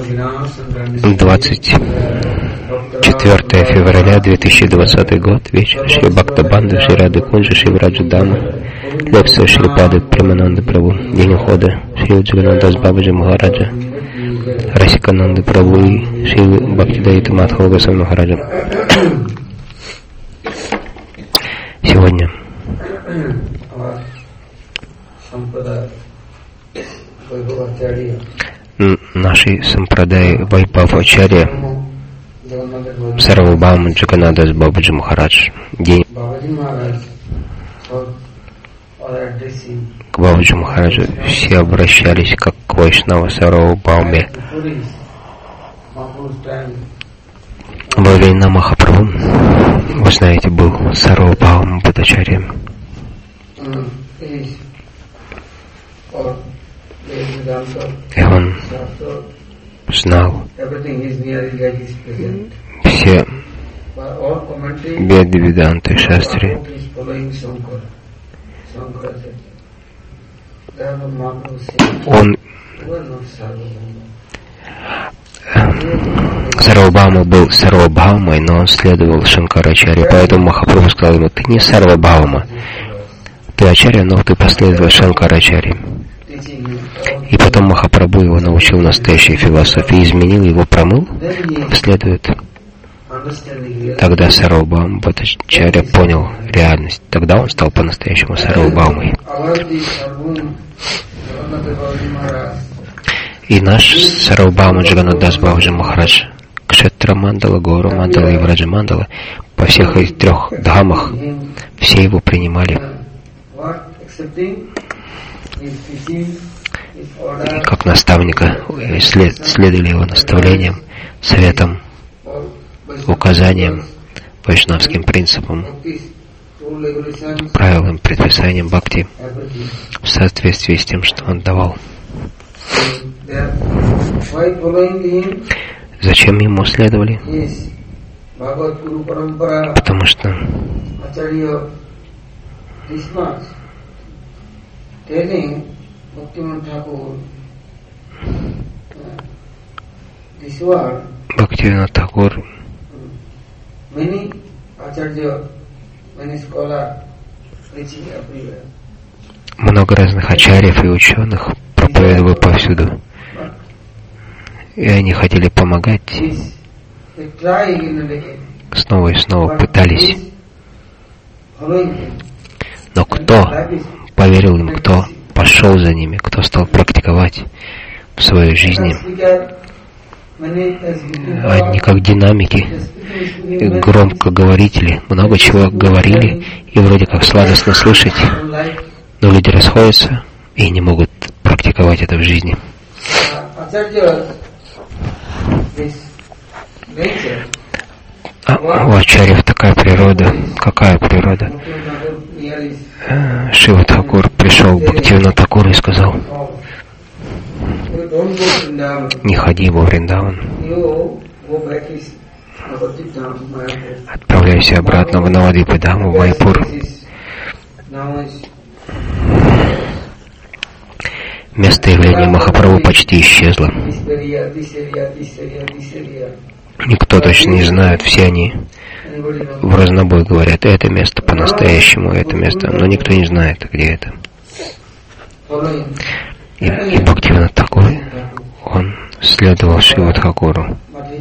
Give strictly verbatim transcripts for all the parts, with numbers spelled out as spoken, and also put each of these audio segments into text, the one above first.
двадцать четвёртое февраля две тысячи двадцатый год, вечер. Шри Бхактабандха, Шри Рады Кунджа, Шри Враджадама, лекция Шри Пады Премананда Прабhu, день ухода Шри Джаганандас Бабаджи Махараджа, Расикананды Прабhu и Шри Бхактидаита Мадхава Госвами Махараджа. Сегодня нашей сампрадай Вайбхав-ачарья Сарвабхаума Джаганандас Бабаджи Махарадж. День к Бабаджи Махараджу все обращались как к Вайшнава Сарвабхауме. Во времена Махапрабху, вы знаете, был Сарвабхаума Бхаттачарья. И он знал все Веды, Веданты, Шастри. Он Сарвабхаума был Сарвабхаумой, но он следовал Шанкарачарье, поэтому Махапрабху сказал ему: ты не Сарвабхаума, ты Ачарья, но ты последовал Шанкарачарье. И потом Махапрабху его научил настоящей философии, изменил его, промыл, как следует. Тогда Сарвабхаума Бхаттачарья понял реальность. Тогда он стал по-настоящему Сарвабхаумой. И наш Сарвабхаума Джаганандас Бабаджи Махарадж, Кшетра Мандала, Гаура Мандала и Враджа Мандала, по всех этих трех дхамах все его принимали как наставника, след, следовали его наставлениям, советам, указаниям, вайшнавским принципам, правилам, предписаниям бхакти в соответствии с тем, что он давал. Зачем ему следовали? Потому что Бхактивинода Тхакур много разных ачарьев и ученых проповедовали повсюду. И они хотели помогать, снова и снова пытались. Но кто поверил им, кто пошел за ними, кто стал практиковать в своей жизни, они как динамики, громкоговорители, много чего говорили, и вроде как сладостно слышать, но люди расходятся и не могут практиковать это в жизни. А у ачарьев такая природа. Какая природа? Шива Тхакур пришел к Бхактивинода Тхакуру и сказал: не ходи во Вриндаван, отправляйся обратно в Навадвипу-даму, в Майяпур. Место явления Махапрабху почти исчезло. Никто точно не знает, все они в разнобой говорят: это место по-настоящему, это место, но никто не знает, где это. И, и Бхактивинода Тхакур, он следовал Шиве Тхакуру.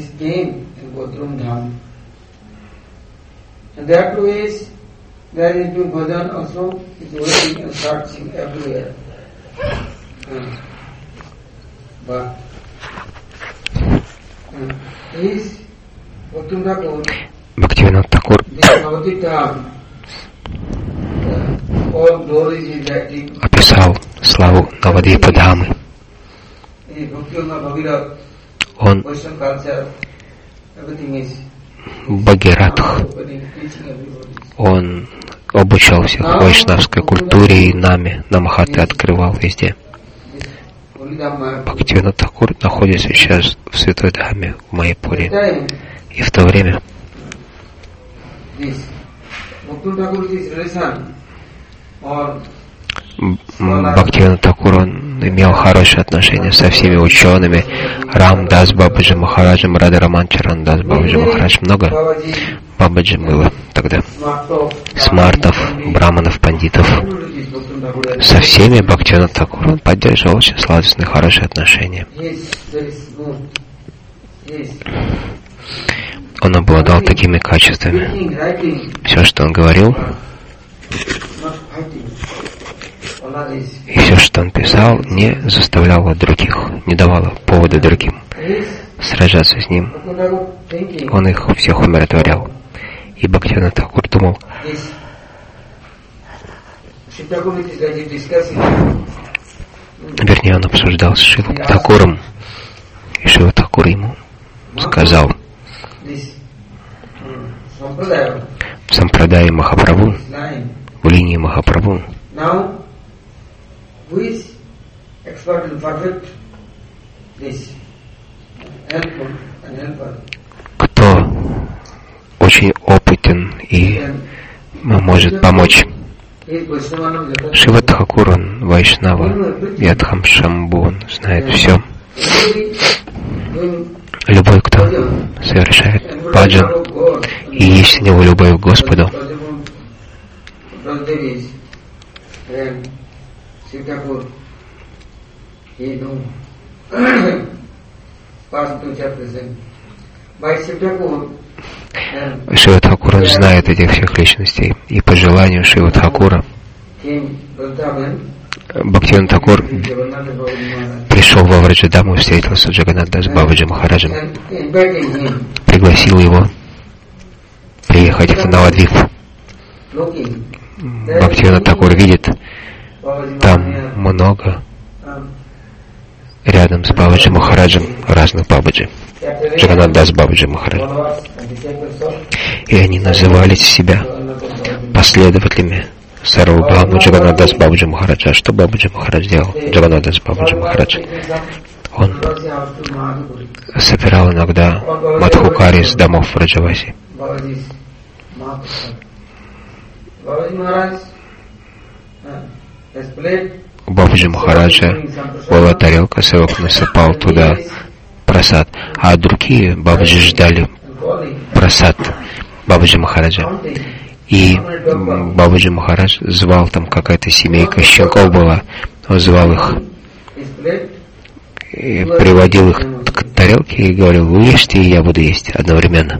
Бхактивинода Тхакур описал славу Навадвипа-дамы. Он Бхагиратх. Он обучал всех вайшнавской культуре и нами, намахаты открывал везде. Бхактивинода Тхакур находится сейчас в Святой Дхаме в Майяпуре. И в то время Бхактивинода Такур, он имел хорошие отношения со всеми учеными. Рам Дас Бабаджи Махараджем, Рада Раман Чаран Дас Бабаджи Махарадж. Много Бабаджи было тогда. Смартов, браманов, пандитов. Со всеми Бхактивинода Такур он поддерживал очень сладостные, хорошие отношения. Он обладал такими качествами. Все, что он говорил, и все, что он писал, не заставляло других, не давало повода другим сражаться с ним. Он их всех умиротворял. И Бхактивинода Такур думал, вернее, он обсуждал с Шилой Такуром, и Шила Такур ему сказал: в Сампрадай Махапрабху, в линии Махапрабху, кто очень опытен и может помочь? Шива Тхакур, он Вайшнава, Ядхам Шамбу, он знает все. Любой, кто совершает баджан, и есть у него любовь к Господу, Шива Тхакур, он знает этих всех личностей. И по желанию Шива Тхакура Бхактивинода Такур пришел во Враджадаму, встретился с Джаганнатдас Бабаджи Махараджем, пригласил его приехать в Навадвип. Бхактивинода Такур видит, там много рядом с Бабаджи Махараджем разных Бабаджи, Джаганнатдас Бабаджи Махарадж. И они называли себя последователями Сарвабхамы Джаганнатдас Бабаджи Махараджа. Что Бабаджи Махарадж делал? Джаганнатдас Бабаджи Махарадж. Он собирал иногда мадхукари с домов в Раджаваси. У Бабаджи Махараджа была тарелка, севак насыпал туда прасад, а другие Бабаджи ждали прасад Бабаджи Махараджа. И Бабаджи Махарадж звал, там какая-то семейка щенков была, он звал их, и приводил их к тарелке и говорил: вы ешьте, и я буду есть одновременно.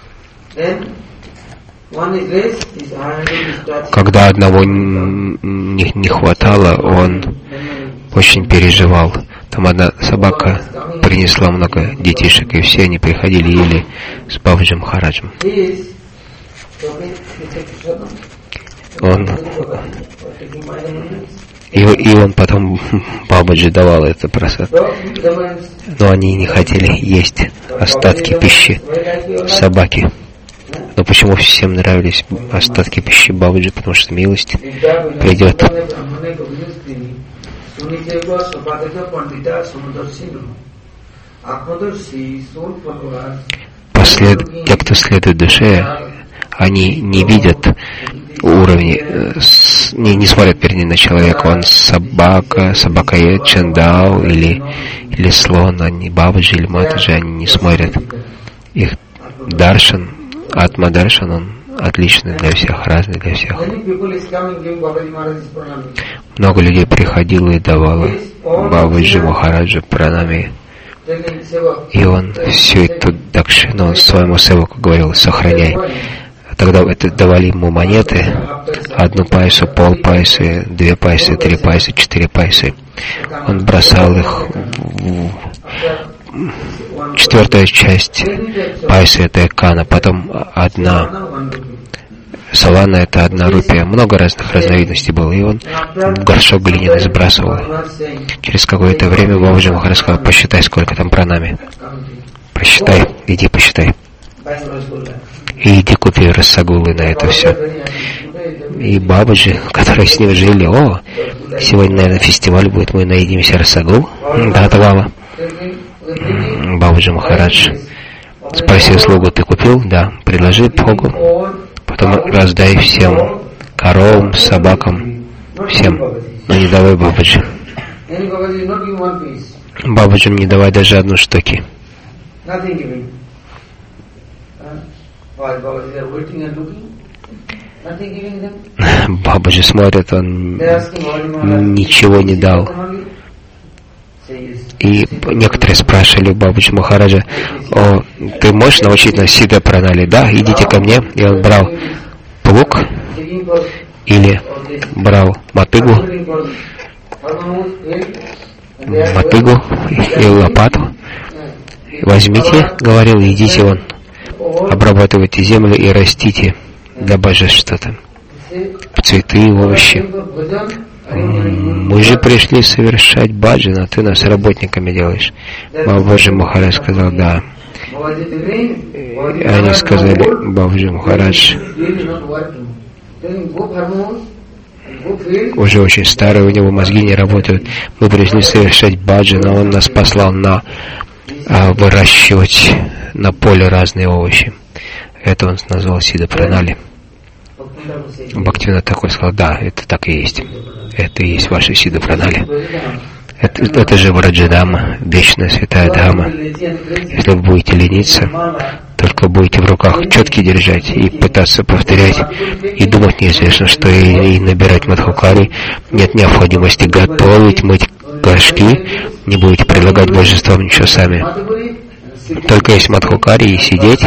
Когда одного не, не хватало, он очень переживал. Там одна собака принесла много детишек, и все они приходили и ели с Бабаджи Махараджем. Он и, и он потом Бабаджи давал это просад. Но они не хотели есть остатки пищи собаки. Но почему всем нравились остатки пищи Бабаджи? Потому что милость придет. Послед... Те, кто следует душе, они не видят уровни, не, не смотрят, вернее, на человека. Он собака, собакоед, чандал или, или слон, они Бабаджи или Матаджи, они не смотрят. Их даршан, атма даршан, он отличный для всех, разный для всех. Много людей приходило и давало Бабаджи Махараджу пранами. И он всю эту дакшину, он своему севаку говорил: сохраняй. Тогда это давали ему монеты, одну пайсу, пол пайсы, две пайсы, три пайсы, четыре пайсы. Он бросал их в четвертая часть пайсы — это экана, потом одна салана — это одна рупия. Много разных разновидностей было, и он в горшок глиняный сбрасывал. Через какое-то время Бабаджи Махарадж сказал: посчитай, сколько там пранами. Посчитай, иди посчитай. И иди купи рассагулы на это все. И Бабаджи, которые с ним жили: о, сегодня, наверное, фестиваль будет, мы наедимся рассагул. Да, давала. Бабаджи Махарадж спросил слугу: ты купил? Да. Предложи Богу. Потом раздай всем коровам, собакам. всем, но не давай Бабаджи. Бабаджи не давай даже одну штуки. Бабаджи смотрит, он ничего не дал. И некоторые спрашивали Бабаджи Махараджа: о, ты можешь научить нас Сидха Пранали? Да, идите ко мне. И он брал плуг или брал мотыгу, мотыгу и лопату. Возьмите, говорил, идите вон, обрабатывайте землю и растите для Баджи что-то, цветы и овощи. Мы же пришли совершать баджан, а ты нас работниками делаешь. Бабаджи Махарадж сказал: да. И они сказали: Бабаджи Махарадж уже очень старый, у него мозги не работают. Мы пришли совершать баджан, а он нас послал на а, выращивать на поле разные овощи. Это он назвал Сидха Пранали. Бхактивинода Тхакур сказал: да, это так и есть. Это и есть ваша Сидха Пранали. Это, это же Враджадама, вечная святая Дхама. Если вы будете лениться, только будете в руках четки держать и пытаться повторять, и думать неизвестно, что и, и набирать мадхукари, нет необходимости готовить, мыть горшки, не будете предлагать божествам ничего сами. Только есть мадхукари и сидеть,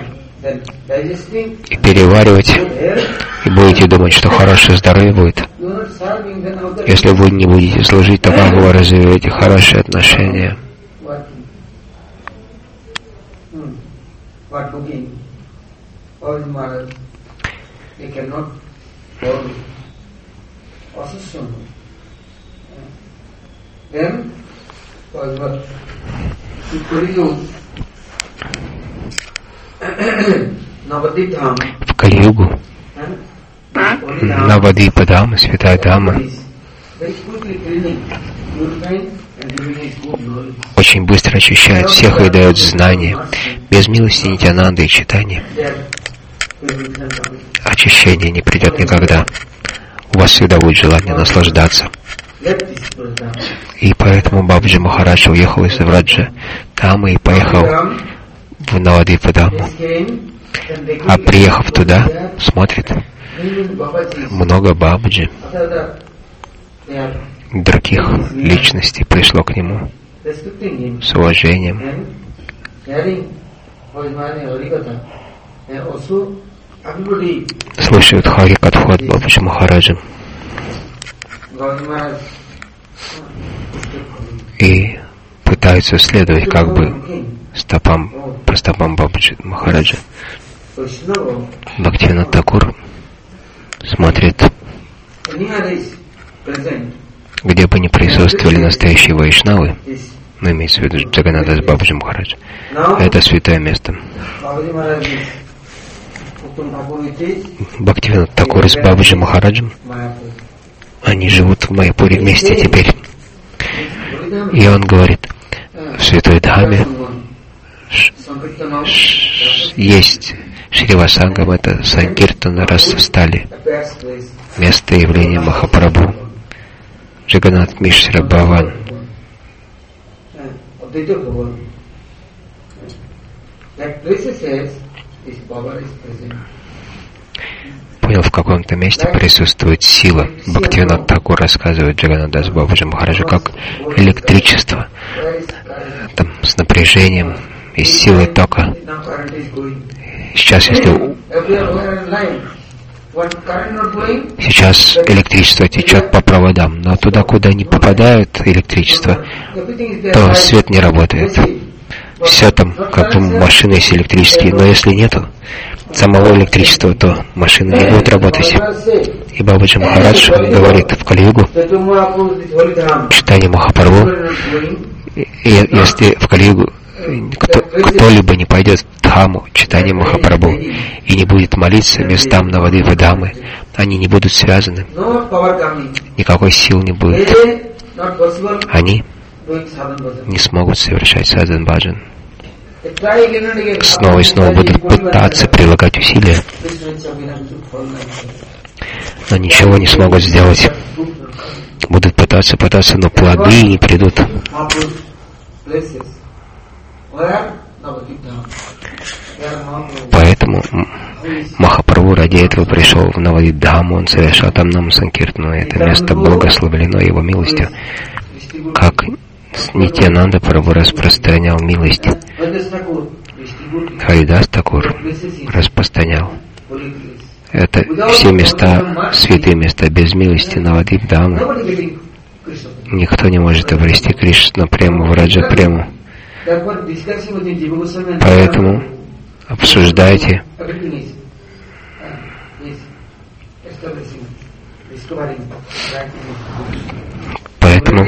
и переваривать, и будете думать, что хорошее здоровье будет. Если вы не будете служить, то как вы развиваете хорошие отношения? В Кали-югу Навадипа Дама, святая Дама, очень быстро очищает всех и дает знания. Без милости Нитьянанды и читания очищение не придет никогда. У вас всегда будет желание наслаждаться. И поэтому Бабаджи Махарадж уехал из Враджа Дамы и поехал в Навадипа Даму. А приехав туда, смотрит, много Бабаджи, других личностей пришло к нему с уважением, слушают Харикатху от Бабаджи Махараджа и пытаются следовать как бы стопам, по стопам Бабаджи Махараджа. Бхактивинода Тхакур смотрит, где бы ни присутствовали настоящие вайшнавы, но имеется в виду Джаганнатас Бабаджи Махарадж, это святое место. Бхактивинода Тхакур с Бабаджи Махараджем, они живут в Майяпуре вместе теперь. И он говорит, в Святой Дхаме есть Шривасангам, это Санкиртана Расстали, место явления Махапрабху, Джаганнат Мишра Бхаван. Понял, в каком-то месте присутствует сила. Бхактивинода Тхакур рассказывает Джаганнатас Бабаджи Махараджу, как электричество, там, с напряжением и с силой тока. Сейчас, если сейчас электричество течет по проводам, но туда, куда не попадает электричество, то свет не работает. Все там, как бы машины есть электрические, но если нету самого электричества, то машины не будут работать. И Бабаджи Махарадж говорит в Кали-югу, читание Махапрабху, если в Кали-югу кто, кто-либо не пойдет в Дхаму, читание Махапрабху, и не будет молиться местам Навадипа Дамы, они не будут связаны, никакой сил не будет. Они не смогут совершать садан баджан. Снова и снова будут пытаться прилагать усилия. но ничего не смогут сделать. Будут пытаться, пытаться, но плоды не придут. Поэтому Махапрабху ради этого пришел в Навадвип-дхаму, он совершал там Нама Санкиртану. Это место благословлено его милостью, как Нитьянанда Прабху распространял милость. Харидас Такур распространял. Это все места, святые места, без милости Навадвип-дхамы. Никто не может обрести Кришна прему, Враджа прему. Поэтому обсуждайте. Поэтому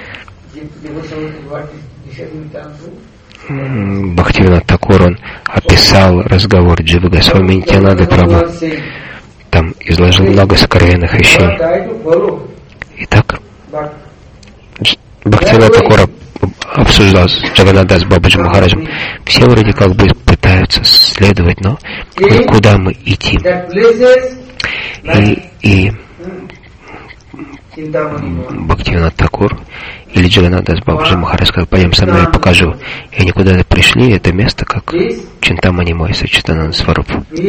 Бхактивинод Такур, он описал разговор Дживы Госвами Нитьянанды Прабху. Там изложил много сокровенных вещей. Итак, Бхактивинод Такур обсуждал с Джаганнадас Бабаджи Махараджем. Все вроде как бы пытаются следовать, но куда мы идти? И, и Бхактивинод Такур или Джаганнадас Бабаджи Махарадж сказал: пойдем со мной, я покажу. И они куда-то пришли, это место как Чинтамани мой, Сачитананда Сваруп.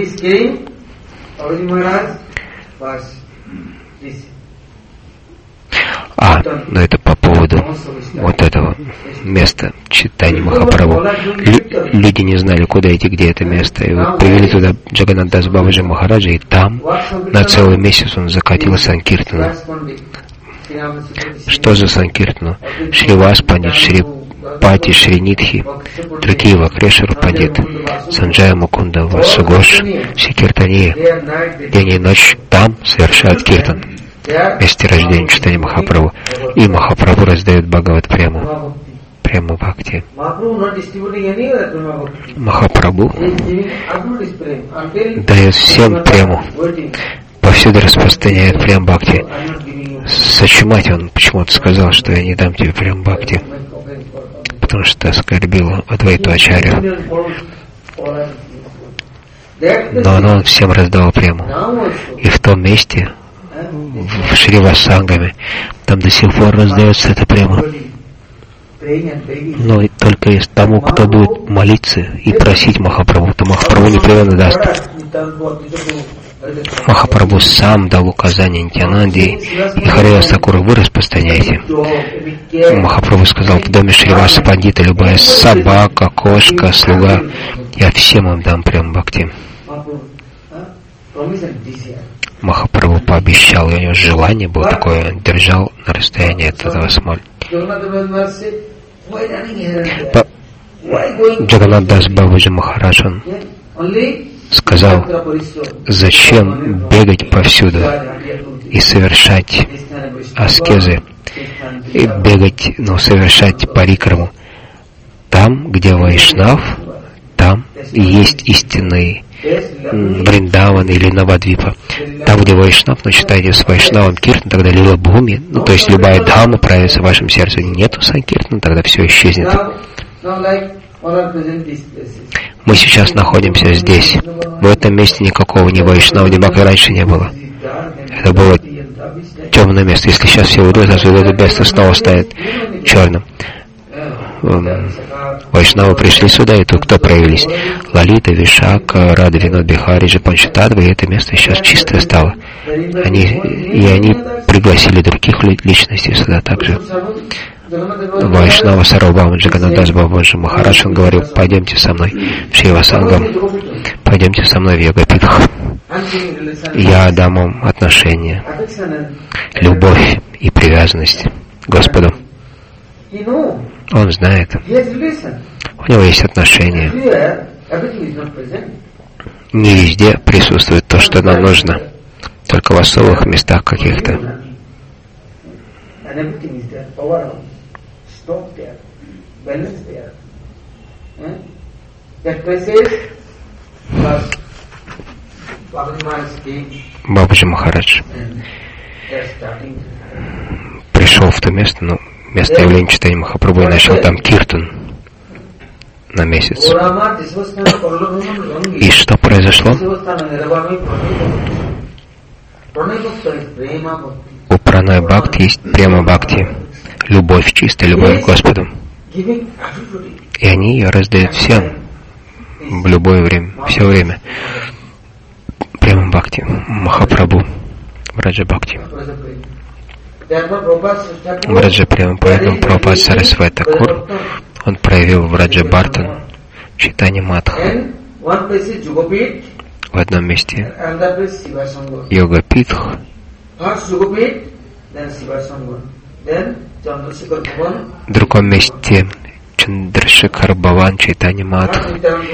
А, но это по поводу вот этого места Чайтаньи Махапрабху. Лю- люди не знали, куда идти, где это место. И вот привели туда Джаганнадас Бабаджи Махараджа, и там на целый месяц он закатил Санкиртану. Что за Санкиртану? Шри Васпандит, Шри Пати, Шри Нитхи, другие Вакрешвар Пандит, Санджая Мукунда, Васугош, Шри Киртания. День и ночь там совершают киртан. В месте рождения Чайтаньи Махапрабху. И Махапрабху раздает Бхагават прему. Прему Бхакти. Махапрабху дает всем прему. Повсюду распространяет прем Бхакти. Сачимати он почему-то сказал, что я не дам тебе прем Бхакти, потому что ты оскорбил Адвайту Ачарью. Но он всем раздал прему. И в том месте, в Шривасангаме, там до сих пор раздается это прямо. Но только если тому, кто будет молиться и просить Махапрабху, то Махапрабху непременно даст. Махапрабху сам дал указание Нитьянанде и Харидас Такуру: вы распространяйте. Махапрабху сказал: в доме Шриваса Пандита любая собака, кошка, слуга, я всем им дам прям Бхакти. Махапрабху пообещал, и у него желание было такое, он держал на расстоянии от этого смоль. Джаганнадас Бабаджи Махарадж, он сказал: зачем бегать повсюду и совершать аскезы, и бегать, ну, совершать парикраму. Там, где Вайшнав, там и есть истинный Вриндаван или Навадвипа. Там, где Вайшнав, но считайте с Вайшнавом Киртан, тогда Лила Бхуми, ну, то есть любая дхамма проявится в вашем сердце. Нету Санкиртана, тогда все исчезнет. Мы сейчас находимся здесь. В этом месте никакого ни Вайшнава, ни Бхакти раньше не было. Это было темное место. Если сейчас все уйдут, то это место снова станет черным. Вайшнавы пришли сюда, и тут кто проявились? Лалита, Вишака, Рада, Винод, Бихари, Джапанчатадва, и это место сейчас чистое стало. Они, и они пригласили других личностей сюда также. Вайшнава Сарвабхаума Джаганнадас Бабаджи Махарадж, он говорил: пойдемте со мной в Шривасангам, пойдемте со мной в Йогапитх. Я дам вам отношения, любовь и привязанность к Господу. Он знает. У него есть отношения. Не везде присутствует то, что нам нужно. Только в особых местах каких-то. Бабаджи Махарадж пришел в то место, но место явления Чайтаньи Махапрабху, и начал там киртан на месяц. И что произошло? У Пранай Бхакти есть Према Бхакти, любовь, чистая любовь к Господу. И они ее раздают всем в любое время, все время. Према Бхакти, Махапрабху, Враджа Бхакти. Враджа Према, поэтому Прабхупада Сарасвати Такур, он проявил Враджа Бартан, Чайтанья Мадха. В одном месте Йога Питх, в другом месте Чандрашекхар Бхаван, Чайтанья Мадх.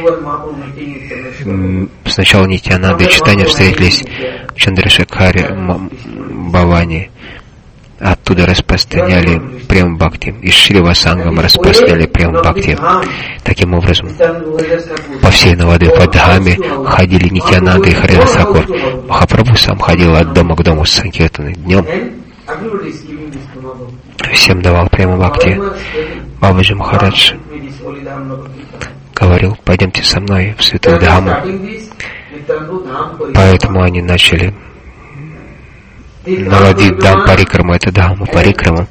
Сначала Нитьянанда и Чайтанья встретились в Чандрашекхаре Бхавани. Оттуда распространяли Према Бхакти. И Шри Васангам распространяли Према Бхакти. Таким образом, по всей Навадвипа-дхаме ходили Нитьянанда и Харидас Тхакур. Махапрабху сам ходил от дома к дому с санкиртаной днем. Всем давал Према Бхакти. Бабаджи Махарадж говорил: пойдемте со мной в святую Дхаму. Поэтому они начали наводить Дхам Парикраму, это Дхаму Парикраму.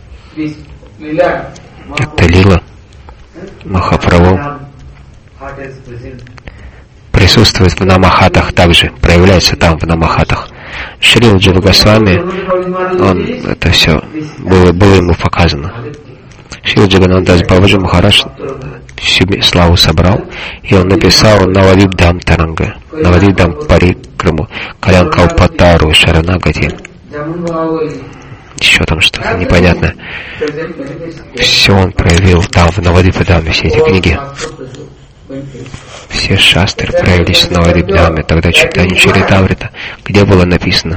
Это лила. Махапрабху присутствует в намахатах также, проявляется там в намахатах. Шрила Джива Госвами, он это все было, было ему показано. Шрила Джиганандас Бабаджи Махарадж всю славу собрал, и он написал Навадип Дхам Таранга, Навадип Дхам Парикраму, Калян Калпатару, Шаранагати. Еще там что-то непонятное. Все он проявил там, в Навадипадаме, все эти книги. Все шастры проявились в Навадипадаме, тогда Чайтанья Чаритамрита, где было написано.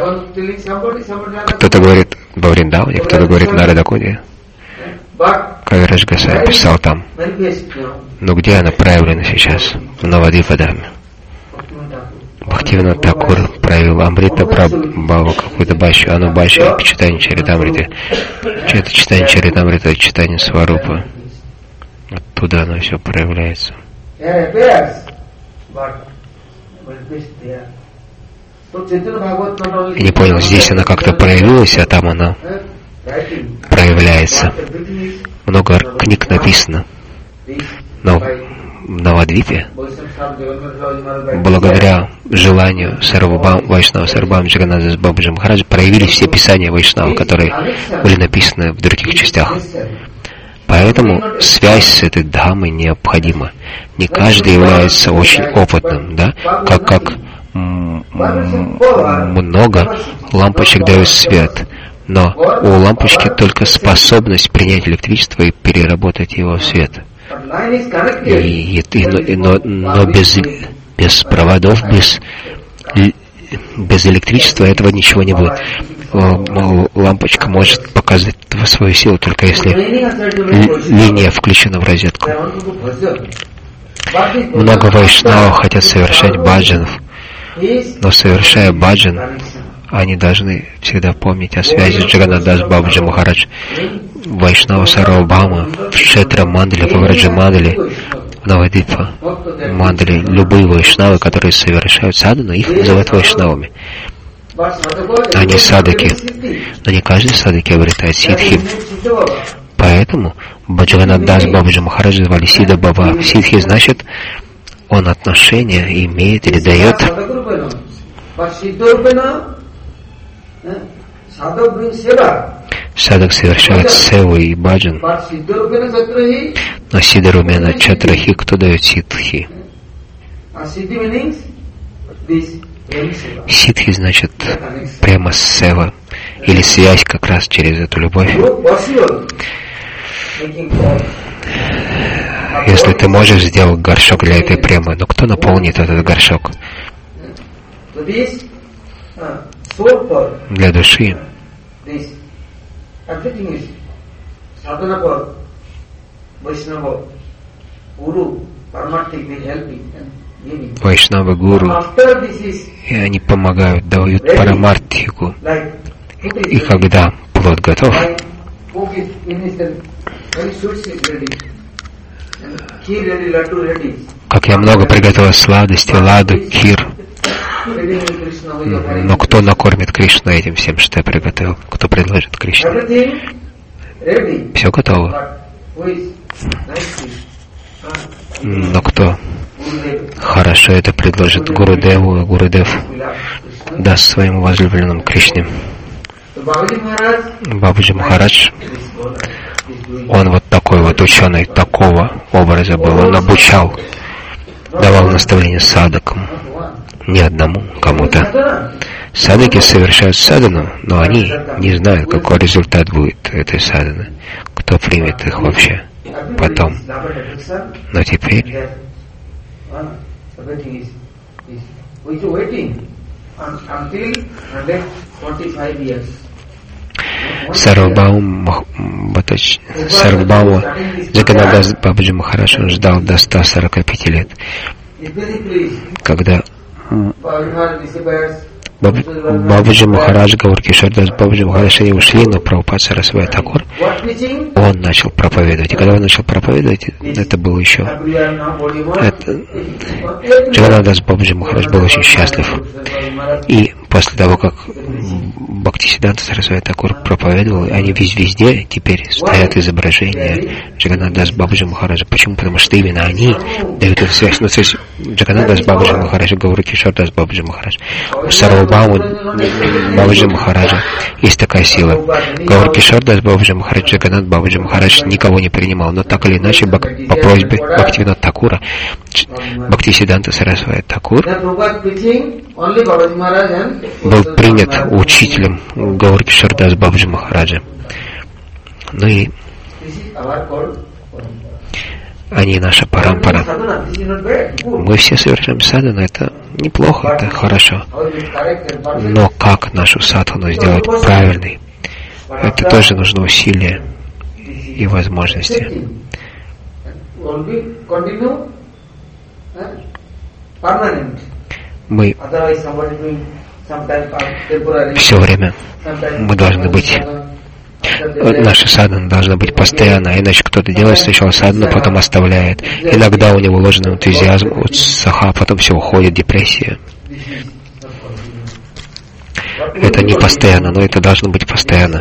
Кто-то говорит во Вриндаване, кто-то говорит на Радакуне. Кавирадж Госвами писал там. Но где она проявлена сейчас? В Навадипадаме. Бхактивинод Такур проявил Амрита Прабхава, какую-то бащу, оно баща к Чайтанья Чаритамрите. Это Чайтанья Чаритамрита, Чайтанья Сварупа. Оттуда оно все проявляется. Я не понял, здесь она как-то проявилась, а там она проявляется. Много книг написано. Но в Навадвипе, благодаря желанию Сарвабхам, Вайшнава Сарвабхам Джаганнадаса Бабаджи Махараджа, проявились все писания Вайшнава, которые были написаны в других частях. Поэтому связь с этой Дхамой необходима. Не каждый является очень опытным, да? Как, как много лампочек дают свет, но у лампочки только способность принять электричество и переработать его в свет. И, и, и, но но без, без проводов, без, без электричества этого ничего не будет. Лампочка может показать свою силу только если линия включена в розетку. Много вайшнавов хотят совершать баджанов, но совершая баджан, они должны всегда помнить о связи с Джаганнадас Бабаджи Махарадж, Вайшнава Сарвабхама, в Кшетра Мандали, в Враджа Мандали, в Навадипа Мандали. Любые вайшнавы, которые совершают садхану, их называют вайшнавами. Они садаки, но не каждый садаки обретает ситхи. Поэтому Джаганнадас Бабаджи Махараджа звали Сида Баба. Ситхи значит, он отношения имеет или дает. Садак совершает севу и баджан, но Сидарумена Чатрахи, кто дает ситхи? Ситхи значит прямо сева, или связь как раз через эту любовь. Если ты можешь сделать горшок для этой премы, но кто наполнит этот горшок? Для души. Вайшнава Гуру, и они помогают, дают парамартхику. И когда плод готов, как я много приготовил сладости, ладу, кир, Но кто накормит Кришну этим всем, что я приготовил? Кто предложит Кришне? Все готово. Но кто хорошо это предложит Гурудеву, и Гурудев даст своим возлюбленным Кришне? Бабаджи Махарадж, он вот такой вот ученый, такого образа был. Он обучал, давал наставления садакам, не одному, кому-то. Садаки совершают садану, но они не знают, какой результат будет этой саданы, кто примет их вообще потом. Но теперь Сарвабхаума Сарвабхаума Джаганнадас Бабаджи Махарадж, он ждал до ста сорока пяти лет, когда Бабаджи Махарадж, Гаур Кишордас Бабаджи Махарадж, они ушли, но Прабхупад Сарасвати Такур, он начал проповедовать. И когда он начал проповедовать, это было еще... Это... Джаганнадас Бабаджи Махарадж был очень счастлив. И после того, как Бхактисиданта Сарасвати Такур проповедовал, они везде теперь стоят изображения Джаганнадас Бабаджи Махараджа. Почему? Потому что именно они дают эту связь. Ну, то есть Джаганнадас Бабаджи Махарадж, Гаур Кишордас Бабаджи Махарадж. У Сарвабхаума Бабаджи Махараджа есть такая сила. Гаур Кишордас Бабаджи Махарадж, Джаганнат Бабаджи Махарадж никого не принимал, но так или иначе по просьбе Бхактивинода Такура Бхактисиданта Сарасвати Такур был принят учителем Гаур Кишордас Бабаджи Махараджа. Ну и они наша парампара. Мы все совершаем садхану, это неплохо, это хорошо. Но как нашу садхану сделать правильной? Это тоже нужно усилия и возможности. Мы все время мы должны быть, наша садхана должна быть постоянно, иначе кто-то делает сначала садхану, потом оставляет. Иногда у него ложный энтузиазм, утсаха, потом все уходит, депрессия. Это не постоянно, но это должно быть постоянно.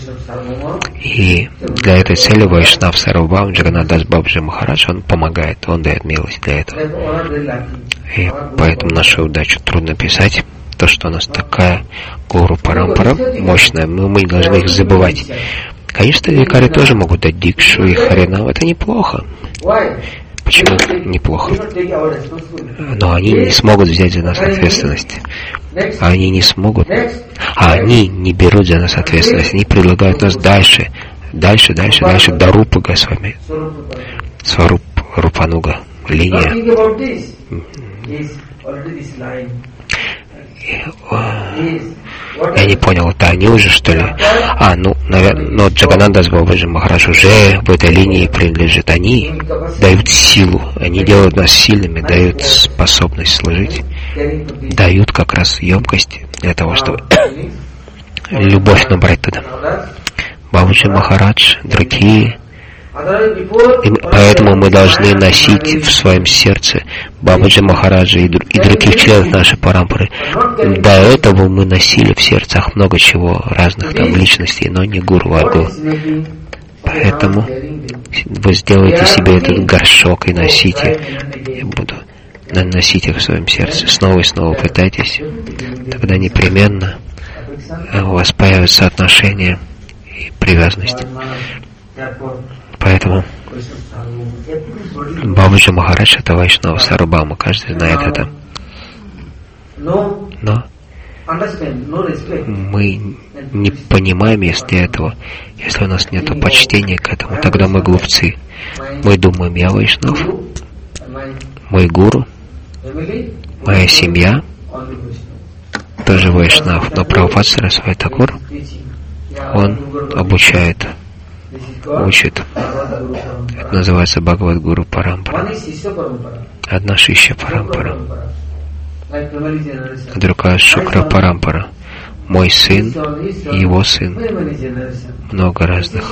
И для этой цели Вайшнав Сарвабхаум Джаганнадас Бабаджи Махарадж, он помогает, он дает милость для этого. И поэтому нашу удачу трудно писать. То, что у нас такая гуру парампара мощная, мы, мы не должны их забывать. Конечно, викари тоже могут дать дикшу и харинам, это неплохо. Почему неплохо? Но они не смогут взять за нас ответственность. Они не смогут. А они не берут за нас ответственность. Они предлагают нас дальше, дальше, дальше, дальше, до Рупы Госвами. Сваруп Рупануга. Линия. Я не понял, это они уже, что ли? А, ну, наверное, но Джаганнадас Бабаджи Махарадж уже в этой линии принадлежит. Они дают силу, они делают нас сильными, дают способность служить, дают как раз емкость для того, чтобы любовь набрать туда. Бабаджи Махарадж, другие. И поэтому мы должны носить в своем сердце Бабаджи Махараджа и, и других членов нашей парампары. До этого мы носили в сердцах много чего, разных там личностей, но не гуру варгу. Поэтому вы сделаете себе этот горшок и носите. Я буду носить их в своем сердце. Снова и снова пытайтесь. Тогда непременно у вас появятся отношения и привязанность. Поэтому Бабаджи Махарадж — это Вайшнава Сарвабхаума, каждый знает это. Но мы не понимаем, если этого, если у нас нет почтения к этому, тогда мы глупцы. Мы думаем, я Вайшнав, мой гуру, моя семья тоже Вайшнав, но Прабхупад Сарасвати Такур, он обучает, учит. Это называется Бхагавад Гуру Парампара. Одна Шишья Парампара, другая Шукра Парампара. Мой сын, его сын, много разных.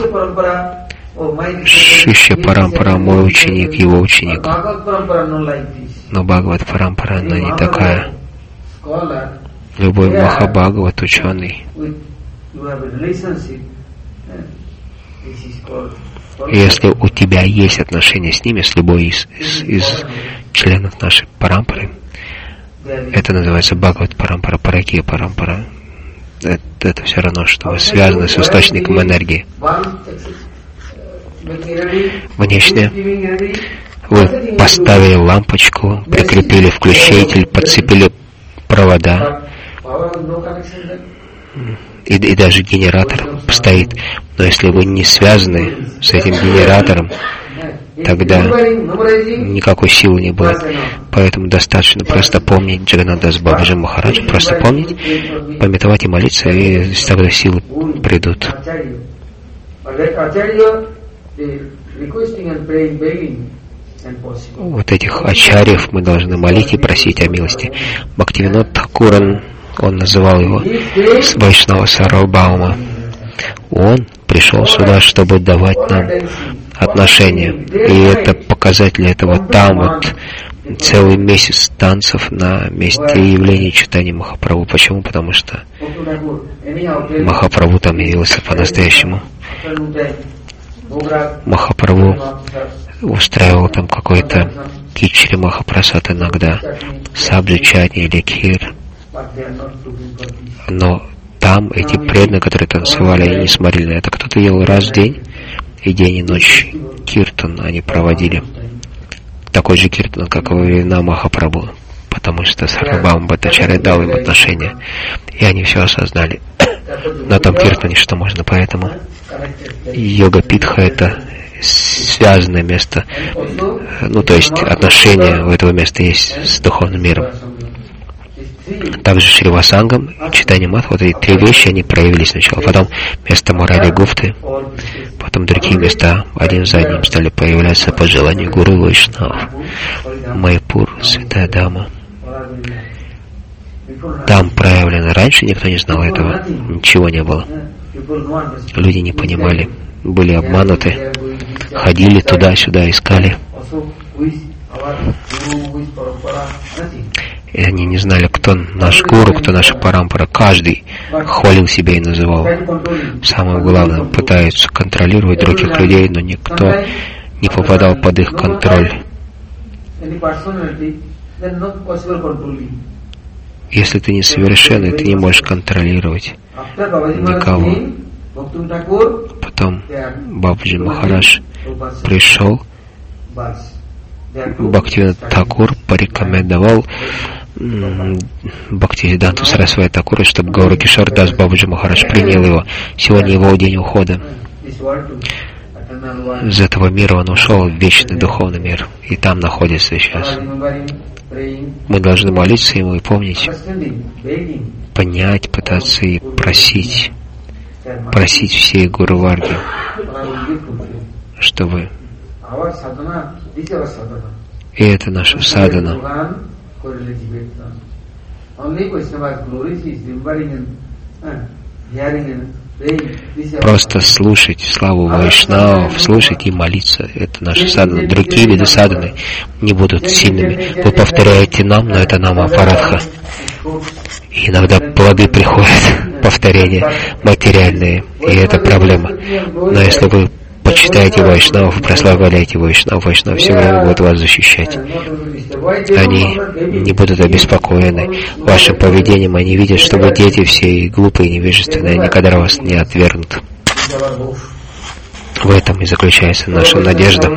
Шишья Парампара, мой ученик, его ученик. Но Бхагавад Парампара, она не такая. любой Махабхагават, ученый, если у тебя есть отношения с ними, с любой из, из, из членов нашей парампары, это называется Бхагават Парампара, Паракия Парампара. Это, это все равно, что вы связаны с источником энергии. Внешне вы поставили лампочку, прикрепили включатель, подцепили провода, и, и даже генератор стоит. Но если вы не связаны с этим генератором, тогда никакой силы не будет. Поэтому достаточно просто помнить Джаганнатас Бабаджи Махараджа, просто помнить, памятовать и молиться, и тогда силы придут. Вот этих ачарьев мы должны молить и просить о милости. Бхактивинод Тхакуран, он называл его Вайшнава Сарвабхаума. Он пришел сюда, чтобы давать нам отношения. И это показатель этого. Там вот целый месяц танцев на месте явления читания Махапрабху. Почему? Потому что Махапрабху там явился по-настоящему. Махапрабху устраивал там какой-то кичри Махапрасад иногда, сабджи чатни или кхир. Но там эти преданные, которые танцевали, они не смотрели на это. Кто-то ел раз в день, и день и ночь киртан они проводили. Такой же киртан, как во времена Махапрабху, потому что Сарвабхаума Бхаттачарья дал им отношения, и они все осознали. На том киртане что можно, поэтому йога-питха — это связанное место, ну то есть отношения у этого места есть с духовным миром. Также Шривасангам, читание Мат, вот эти три вещи, они проявились сначала. Потом место Мурари Гупты, потом другие места один за одним стали появляться по желанию Гуру Вайшнав. Майпур, Святая Дама. Там проявлено. Раньше никто не знал этого. Ничего не было. Люди не понимали. Были обмануты. Ходили туда-сюда, искали. И они не знали, кто наш гуру, кто наша парампара. Каждый хвалил себя и называл. Самое главное, пытаются контролировать других людей, но никто не попадал под их контроль. Если ты несовершенный, ты не можешь контролировать никого. Потом Бабаджи Махарадж пришел, Бхактивинод Тхакур порекомендовал Бхактисиддханту Сарасвати Тхакура, чтобы Гаура Кишор Дас Бабаджи Махарадж принял его. Сегодня его день ухода. Из этого мира он ушел в вечный духовный мир, и там находится сейчас. Мы должны молиться ему и помнить, понять, пытаться и просить, просить всей Гуру Варги, чтобы... И это наша садхана. Просто слушать славу Вайшнавов, слушать и молиться. Это наша садхана. Другие виды садханы не будут сильными. Вы повторяете нам, но это нам апаратха. И иногда плоды приходят, повторения материальные, и это проблема. Но если вы почитаете Вайшнавов и прославляете Вайшнав, Вайшнав все время будет вас защищать. Они не будут обеспокоены вашим поведением, они видят, что вы дети все и глупые, и невежественные, они никогда вас не отвергнут. В этом и заключается наша надежда.